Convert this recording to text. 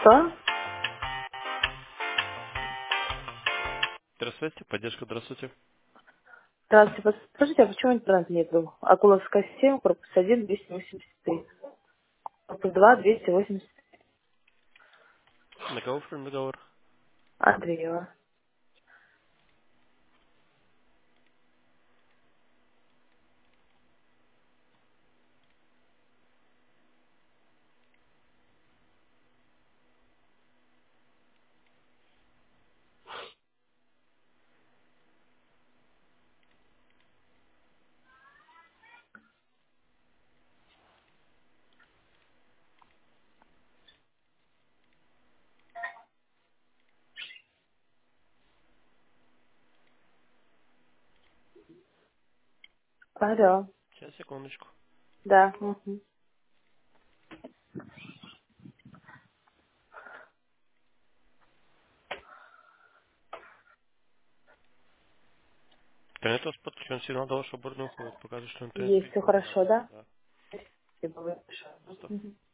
Что? Здравствуйте, поддержка, здравствуйте. Здравствуйте, подскажите, а почему интернет нету? Акуловская 7, корпус 1, 283. Корпус 2, 280. Договор, договор. Андреева. Алло. Сейчас, секундочку. Да. Угу. Интернет у вас подключен, сигнал до вашего борта уходит. Показывает, что интернет Есть, все приехал. Да, хорошо, да? да. Спасибо большое. Просто Мгм.